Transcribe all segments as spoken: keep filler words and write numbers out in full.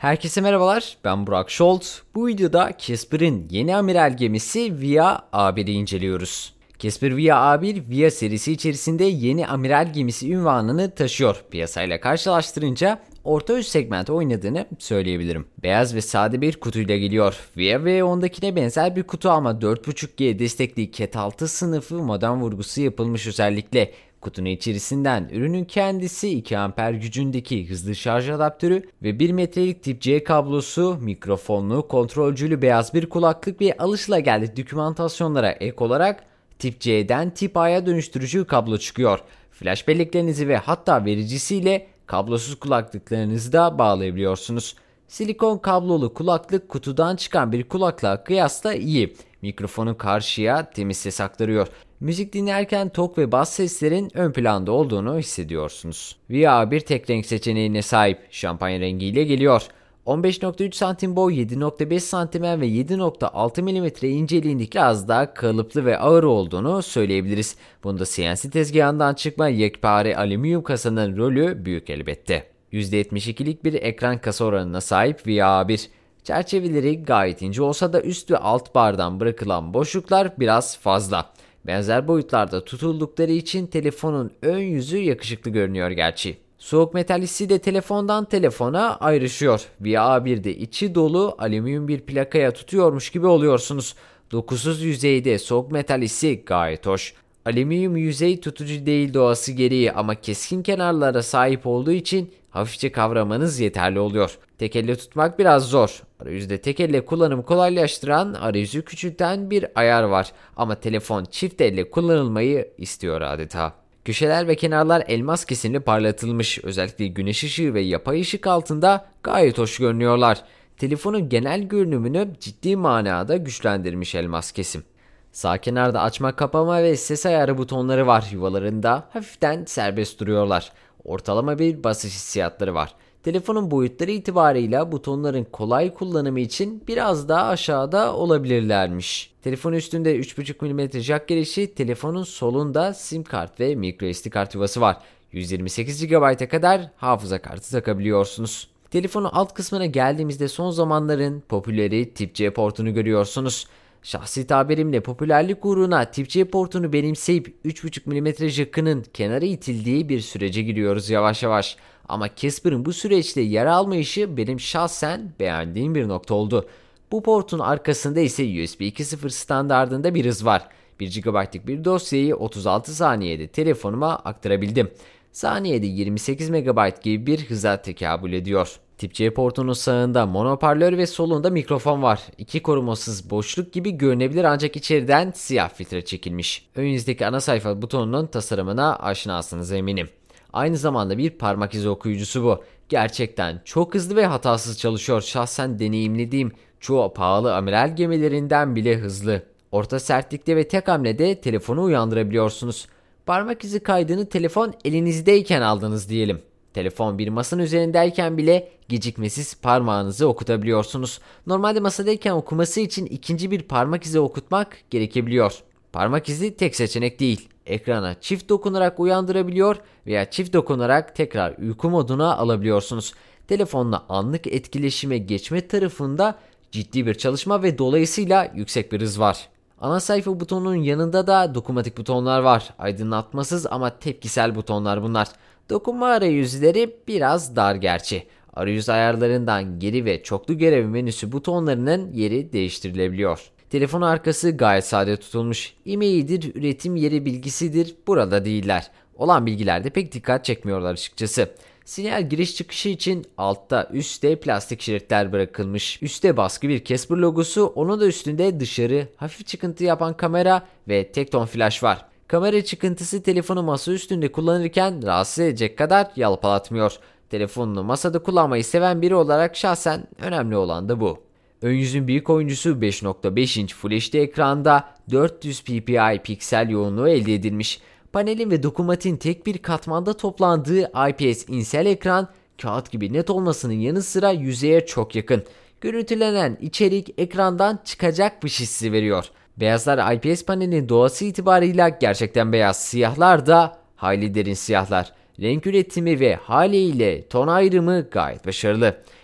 Herkese merhabalar, ben Burak Şolt. Bu videoda Casper'ın yeni amiral gemisi Via A bir'i inceliyoruz. Casper Via A bir, Via serisi içerisinde yeni amiral gemisi unvanını taşıyor. Piyasayla karşılaştırınca orta üst segmente oynadığını söyleyebilirim. Beyaz ve sade bir kutuyla geliyor. Via V ondakine benzer bir kutu ama dört buçuk G destekli Cat altı sınıfı modern vurgusu yapılmış özellikle. Kutunun içerisinden ürünün kendisi, iki amper gücündeki hızlı şarj adaptörü ve bir metrelik tip C kablosu, mikrofonlu, kontrolcülü beyaz bir kulaklık ve alışılageldik dokümantasyonlara ek olarak tip C'den tip A'ya dönüştürücü kablo çıkıyor. Flash belleklerinizi ve hatta vericisiyle kablosuz kulaklıklarınızı da bağlayabiliyorsunuz. Silikon kablolu kulaklık kutudan çıkan bir kulaklığa kıyasla iyi. Mikrofonu karşıya temiz ses aktarıyor. Müzik dinlerken tok ve bas seslerin ön planda olduğunu hissediyorsunuz. Via A bir tek renk seçeneğine sahip, şampanya rengiyle geliyor. on beş nokta üç santim boy, yedi nokta beş santim en ve yedi nokta altı milimetre inceliğindeki az daha kalıplı ve ağır olduğunu söyleyebiliriz. Bunda C N C tezgahından çıkma yekpare alüminyum kasanın rolü büyük elbette. yüzde yetmiş ikilik bir ekran kasa oranına sahip Via A bir. Çerçeveleri gayet ince olsa da üst ve alt bardan bırakılan boşluklar biraz fazla. Benzer boyutlarda tutuldukları için telefonun ön yüzü yakışıklı görünüyor gerçi. Soğuk metal hissi de telefondan telefona ayrışıyor. Via A bir'de içi dolu alüminyum bir plakaya tutuyormuş gibi oluyorsunuz. Dokusuz yüzeyde soğuk metal hissi gayet hoş. Alüminyum yüzey tutucu değil doğası gereği ama keskin kenarlara sahip olduğu için hafifçe kavramanız yeterli oluyor. Tek elle tutmak biraz zor. Arayüzde tek elle kullanımı kolaylaştıran, arayüzü küçülten bir ayar var. Ama telefon çift elle kullanılmayı istiyor adeta. Köşeler ve kenarlar elmas kesimli parlatılmış. Özellikle güneş ışığı ve yapay ışık altında gayet hoş görünüyorlar. Telefonun genel görünümünü ciddi manada güçlendirmiş elmas kesim. Sağ kenarda açma kapama ve ses ayarı butonları var. Yuvalarında hafiften serbest duruyorlar. Ortalama bir basış hissiyatları var. Telefonun boyutları itibarıyla butonların kolay kullanımı için biraz daha aşağıda olabilirlermiş. Telefon üstünde üç buçuk milimetre jack girişi, telefonun solunda sim kart ve microSD kart yuvası var. yüz yirmi sekiz gigabayta kadar hafıza kartı takabiliyorsunuz. Telefonun alt kısmına geldiğimizde son zamanların popüleri tip C portunu görüyorsunuz. Şahsi tabirimle popülerlik uğruna tip C portunu benimseyip üç buçuk milimetre jackının kenara itildiği bir sürece giriyoruz yavaş yavaş. Ama Casper'ın bu süreçte yer almayışı benim şahsen beğendiğim bir nokta oldu. Bu portun arkasında ise U S B iki nokta sıfır standardında bir hız var. bir gigabaytlık bir dosyayı otuz altı saniyede telefonuma aktarabildim. Saniyede yirmi sekiz megabayt gibi bir hıza tekabül ediyor. Tip C portunun sağında monoparlör ve solunda mikrofon var. İki korumasız boşluk gibi görünebilir ancak içeriden siyah filtre çekilmiş. Ön yüzdeki ana sayfa butonunun tasarımına aşinasınız eminim. Aynı zamanda bir parmak izi okuyucusu bu. Gerçekten çok hızlı ve hatasız çalışıyor. Şahsen deneyimlediğim çoğu pahalı amiral gemilerinden bile hızlı. Orta sertlikte ve tek hamlede telefonu uyandırabiliyorsunuz. Parmak izi kaydını telefon elinizdeyken aldınız diyelim. Telefon bir masanın üzerindeyken bile gecikmesiz parmağınızı okutabiliyorsunuz. Normalde masadayken okuması için ikinci bir parmak izi okutmak gerekebiliyor. Parmak izi tek seçenek değil. Ekrana çift dokunarak uyandırabiliyor veya çift dokunarak tekrar uyku moduna alabiliyorsunuz. Telefonla anlık etkileşime geçme tarafında ciddi bir çalışma ve dolayısıyla yüksek bir hız var. Ana sayfa butonunun yanında da dokunmatik butonlar var. Aydınlatmasız ama tepkisel butonlar bunlar. Dokunma arayüzleri biraz dar gerçi. Arayüz ayarlarından geri ve çoklu görev menüsü butonlarının yeri değiştirilebiliyor. Telefon arkası gayet sade tutulmuş. İmeğidir, üretim yeri bilgisidir, burada değiller. Olan bilgilerde pek dikkat çekmiyorlar açıkçası. Sinyal giriş çıkışı için altta üstte plastik şeritler bırakılmış. Üste baskı bir Casper logosu, onun da üstünde dışarı hafif çıkıntı yapan kamera ve tek ton flash var. Kamera çıkıntısı telefonu masa üstünde kullanırken rahatsız edecek kadar yalpalatmıyor. Telefonunu masada kullanmayı seven biri olarak şahsen önemli olan da bu. Ön yüzün büyük oyuncusu beş nokta beş inç Full H D ekranda dört yüz ppi piksel yoğunluğu elde edilmiş. Panelin ve dokunmatiğin tek bir katmanda toplandığı I P S insel ekran, kağıt gibi net olmasının yanı sıra yüzeye çok yakın. Görüntülenen içerik ekrandan çıkacakmış hissi veriyor. Beyazlar I P S panelinin doğası itibarıyla gerçekten beyaz, siyahlar da hayli derin siyahlar. Renk üretimi ve haliyle ton ayrımı gayet başarılı.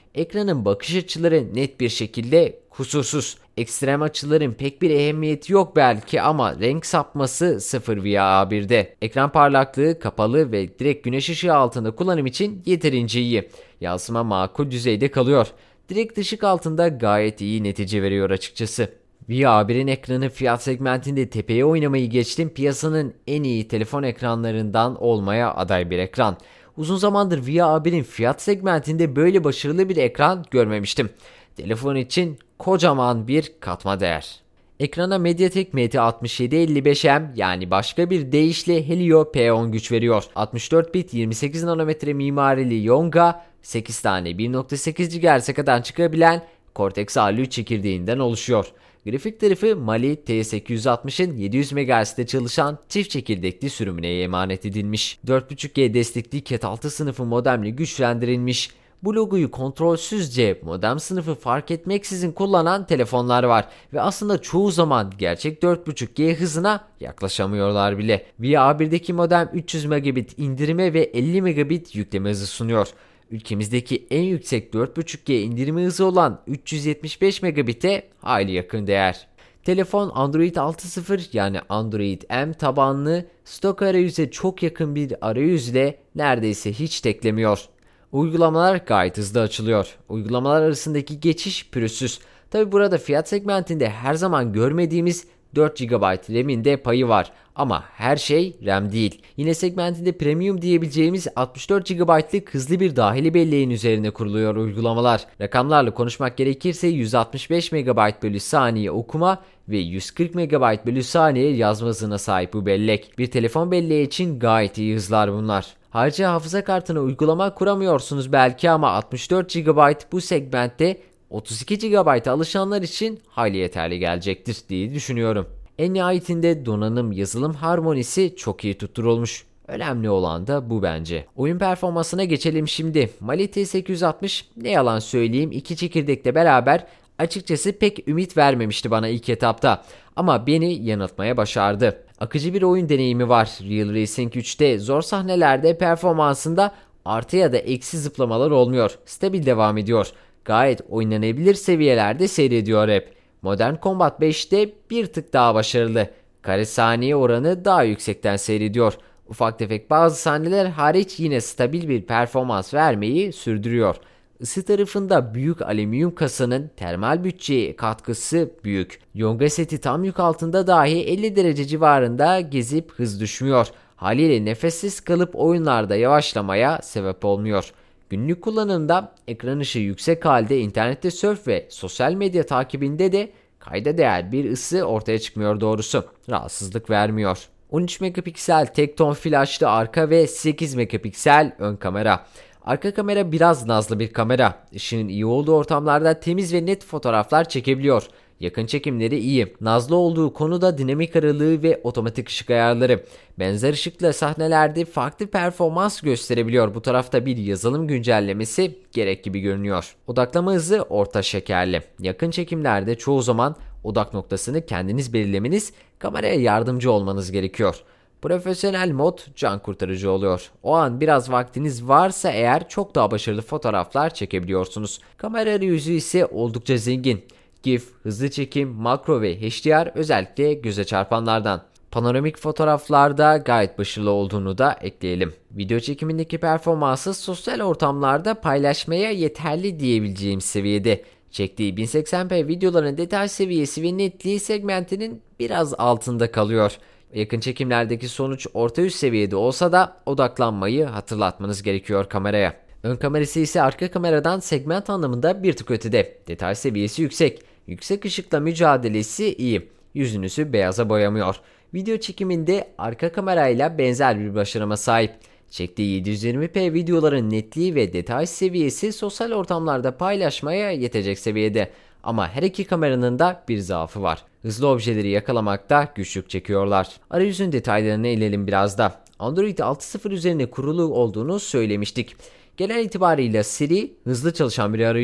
Ekranın bakış açıları net bir şekilde kusursuz. Ekstrem açıların pek bir ehemmiyeti yok belki ama renk sapması sıfır V A birde. Ekran parlaklığı kapalı ve direkt güneş ışığı altında kullanım için yeterince iyi. Yansıma makul düzeyde kalıyor. Direkt ışık altında gayet iyi netice veriyor açıkçası. V A birin ekranı fiyat segmentinde tepeye oynamayı geçtim, piyasanın en iyi telefon ekranlarından olmaya aday bir ekran. Uzun zamandır V A birin fiyat segmentinde böyle başarılı bir ekran görmemiştim. Telefon için kocaman bir katma değer. Ekrana MediaTek M T altmış yedi elli beş M yani başka bir deyişle Helio P on güç veriyor. altmış dört bit yirmi sekiz nanometre mimarili Yonga, sekiz tane bir nokta sekiz gigahertz'e kadar çıkabilen Cortex A elli üç çekirdeğinden oluşuyor. Grafik tarafı Mali T sekiz yüz altmışın yedi yüz megahertz'te çalışan çift çekirdekli sürümüne emanet edilmiş. dört buçuk G destekli Cat altı sınıfı modemle güçlendirilmiş. Bu logoyu kontrolsüzce modem sınıfı fark etmeksizin kullanan telefonlar var ve aslında çoğu zaman gerçek dört buçuk G hızına yaklaşamıyorlar bile. V A birdeki modem üç yüz megabit indirime ve elli megabit yükleme hızı sunuyor. Ülkemizdeki en yüksek dört buçuk G indirme hızı olan üç yüz yetmiş beş megabit'e hayli yakın değer. Telefon Android altı nokta sıfır yani Android M tabanlı stok arayüze çok yakın bir arayüzle neredeyse hiç teklemiyor. Uygulamalar gayet hızlı açılıyor. Uygulamalar arasındaki geçiş pürüzsüz. Tabi burada fiyat segmentinde her zaman görmediğimiz dört gigabayt RAM'in de payı var. Ama her şey RAM değil. Yine segmentinde premium diyebileceğimiz altmış dört gigabaytlık hızlı bir dahili belleğin üzerine kuruluyor uygulamalar. Rakamlarla konuşmak gerekirse yüz altmış beş megabayt bölü saniye okuma ve yüz kırk megabayt bölü saniye yazma hızına sahip bu bellek. Bir telefon belleği için gayet iyi hızlar bunlar. Ayrıca hafıza kartına uygulama kuramıyorsunuz belki ama altmış dört gigabayt bu segmentte otuz iki gigabayt'a alışanlar için hayli yeterli gelecektir diye düşünüyorum. En nihayetinde donanım yazılım harmonisi çok iyi tutturulmuş. Önemli olan da bu bence. Oyun performansına geçelim şimdi. Mali T sekiz yüz altmış ne yalan söyleyeyim iki çekirdekle beraber açıkçası pek ümit vermemişti bana ilk etapta. Ama beni yanıltmaya başardı. Akıcı bir oyun deneyimi var. Real Racing üçte zor sahnelerde performansında artı ya da eksi zıplamalar olmuyor. Stabil devam ediyor. Gayet oynanabilir seviyelerde seyrediyor hep. Modern Combat beşte bir tık daha başarılı. Kare saniye oranı daha yüksekten seyrediyor. Ufak tefek bazı sahneler hariç yine stabil bir performans vermeyi sürdürüyor. Isı tarafında büyük alüminyum kasanın termal bütçeye katkısı büyük. Yonga seti tam yük altında dahi elli derece civarında gezip hız düşmüyor. Haliyle nefessiz kalıp oyunlarda yavaşlamaya sebep olmuyor. Günlük kullanımda ekran ışığı yüksek halde internette surf ve sosyal medya takibinde de kayda değer bir ısı ortaya çıkmıyor doğrusu. Rahatsızlık vermiyor. on üç megapiksel tek ton flaşlı arka ve sekiz megapiksel ön kamera. Arka kamera biraz nazlı bir kamera. Işığın iyi olduğu ortamlarda temiz ve net fotoğraflar çekebiliyor. Yakın çekimleri iyi. Nazlı olduğu konuda dinamik aralığı ve otomatik ışık ayarları. Benzer ışıkla sahnelerde farklı performans gösterebiliyor. Bu tarafta bir yazılım güncellemesi gerek gibi görünüyor. Odaklama hızı orta şekerli. Yakın çekimlerde çoğu zaman odak noktasını kendiniz belirlemeniz, kameraya yardımcı olmanız gerekiyor. Profesyonel mod can kurtarıcı oluyor. O an biraz vaktiniz varsa eğer çok daha başarılı fotoğraflar çekebiliyorsunuz. Kamera arayüzü ise oldukça zengin. GIF, hızlı çekim, makro ve H D R özellikle göze çarpanlardan. Panoramik fotoğraflarda gayet başarılı olduğunu da ekleyelim. Video çekimindeki performansı sosyal ortamlarda paylaşmaya yeterli diyebileceğim seviyede. Çektiği bin seksen p videoların detay seviyesi ve netliği segmentinin biraz altında kalıyor. Yakın çekimlerdeki sonuç orta üst seviyede olsa da odaklanmayı hatırlatmanız gerekiyor kameraya. Ön kamerası ise arka kameradan segment anlamında bir tık ötede. Detay seviyesi yüksek. Yüksek ışıkla mücadelesi iyi. Yüzünüzü beyaza boyamıyor. Video çekiminde arka kamerayla benzer bir başarıma sahip. Çektiği yedi yüz yirmi p videoların netliği ve detay seviyesi sosyal ortamlarda paylaşmaya yetecek seviyede. Ama her iki kameranın da bir zaafı var. Hızlı objeleri yakalamakta güçlük çekiyorlar. Arayüzün detaylarına inelim biraz da. Android altı nokta sıfır üzerine kurulu olduğunu söylemiştik. Genel itibarıyla Siri hızlı çalışan bir arayüz.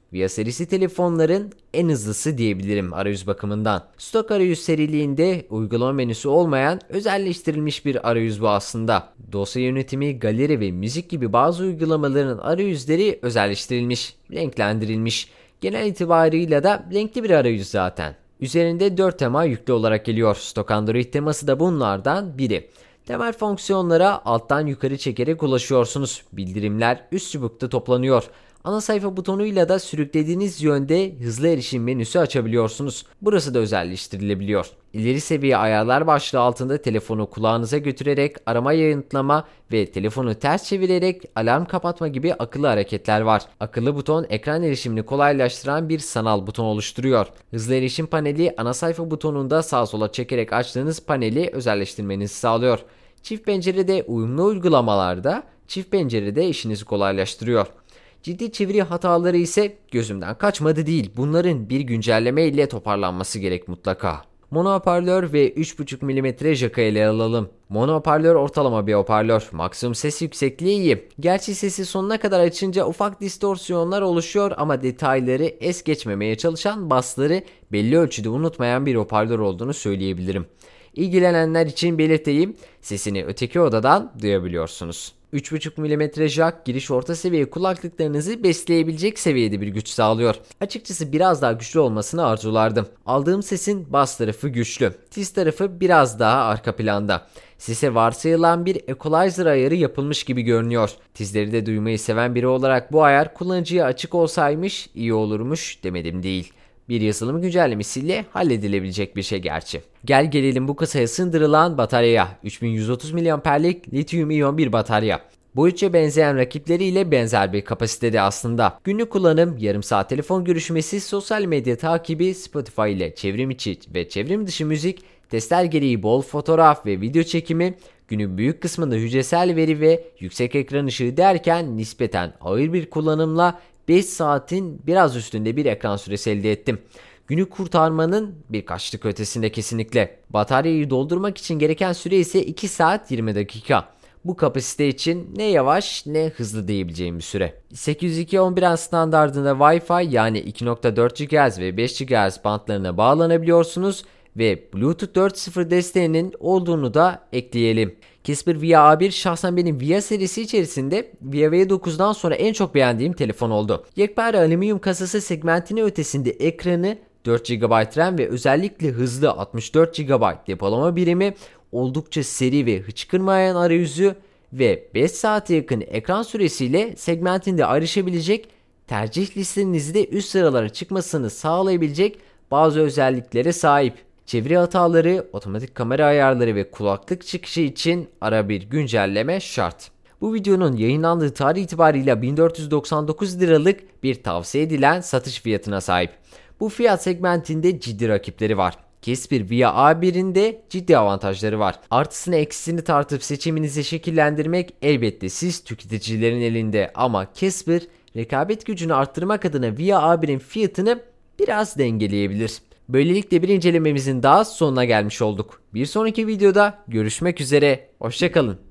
Via serisi telefonların en hızlısı diyebilirim arayüz bakımından. Stok arayüz seriliğinde uygulama menüsü olmayan özelleştirilmiş bir arayüz bu aslında. Dosya yönetimi, galeri ve müzik gibi bazı uygulamaların arayüzleri özelleştirilmiş, renklendirilmiş. Genel itibarıyla da renkli bir arayüz zaten. Üzerinde dört tema yüklü olarak geliyor. Stok Android teması da bunlardan biri. Temel fonksiyonlara alttan yukarı çekerek ulaşıyorsunuz. Bildirimler üst çubukta toplanıyor. Ana sayfa butonuyla da sürüklediğiniz yönde hızlı erişim menüsü açabiliyorsunuz. Burası da özelleştirilebiliyor. İleri seviye ayarlar başlığı altında telefonu kulağınıza götürerek arama, yanıtlama ve telefonu ters çevirerek alarm kapatma gibi akıllı hareketler var. Akıllı buton ekran erişimini kolaylaştıran bir sanal buton oluşturuyor. Hızlı erişim paneli ana sayfa butonunda sağa sola çekerek açtığınız paneli özelleştirmenizi sağlıyor. Çift pencerede uyumlu uygulamalarda çift pencerede işinizi kolaylaştırıyor. Ciddi çeviri hataları ise gözümden kaçmadı değil. Bunların bir güncelleme ile toparlanması gerek mutlaka. Mono hoparlör ve üç buçuk milimetre jaka ele alalım. Mono hoparlör ortalama bir hoparlör. Maksimum ses yüksekliği iyi. Gerçi sesi sonuna kadar açınca ufak distorsiyonlar oluşuyor ama detayları es geçmemeye çalışan basları belli ölçüde unutmayan bir hoparlör olduğunu söyleyebilirim. İlgilenenler için belirteyim, sesini öteki odadan duyabiliyorsunuz. üç buçuk milimetre jack giriş orta seviye kulaklıklarınızı besleyebilecek seviyede bir güç sağlıyor. Açıkçası biraz daha güçlü olmasını arzulardım. Aldığım sesin bas tarafı güçlü. Tiz tarafı biraz daha arka planda. Sese varsayılan bir equalizer ayarı yapılmış gibi görünüyor. Tizleri de duymayı seven biri olarak bu ayar kullanıcıya açık olsaymış iyi olurmuş demedim değil. Bir yazılım güncellemesiyle halledilebilecek bir şey gerçi. Gel gelelim bu kasaya sığdırılan bataryaya. üç bin yüz otuz miliamperlik lityum iyon bir batarya. Boyutça benzeyen rakipleriyle benzer bir kapasitede aslında. Günlük kullanım, yarım saat telefon görüşmesi, sosyal medya takibi, Spotify ile çevrim içi ve çevrim dışı müzik, testler gereği bol fotoğraf ve video çekimi, günün büyük kısmında hücresel veri ve yüksek ekran ışığı derken nispeten ağır bir kullanımla beş saatin biraz üstünde bir ekran süresi elde ettim. Günü kurtarmanın birkaçlık ötesinde kesinlikle. Bataryayı doldurmak için gereken süre ise iki saat yirmi dakika. Bu kapasite için ne yavaş ne hızlı diyebileceğim bir süre. sekiz yüz iki nokta on bir standardında Wi-Fi yani iki nokta dört gigahertz ve beş gigahertz bantlarına bağlanabiliyorsunuz ve Bluetooth dört nokta sıfır desteğinin olduğunu da ekleyelim. Casper Via A bir şahsen benim Via serisi içerisinde Via V dokuzdan sonra en çok beğendiğim telefon oldu. Yekpare alüminyum kasası segmentinin ötesinde ekranı, dört gigabayt RAM ve özellikle hızlı altmış dört gigabayt depolama birimi, oldukça seri ve hıçkırmayan arayüzü ve beş saate yakın ekran süresiyle segmentinde ayrışabilecek, tercih listenizde üst sıralara çıkmasını sağlayabilecek bazı özelliklere sahip. Çeviri hataları, otomatik kamera ayarları ve kulaklık çıkışı için ara bir güncelleme şart. Bu videonun yayınlandığı tarih itibariyle bin dört yüz doksan dokuz liralık bir tavsiye edilen satış fiyatına sahip. Bu fiyat segmentinde ciddi rakipleri var. Casper Via A bir'in de ciddi avantajları var. Artısını eksisini tartıp seçiminizi şekillendirmek elbette siz tüketicilerin elinde ama Casper rekabet gücünü arttırmak adına Via A bir'in fiyatını biraz dengeleyebilir. Böylelikle bir incelememizin daha sonuna gelmiş olduk. Bir sonraki videoda görüşmek üzere. Hoşça kalın.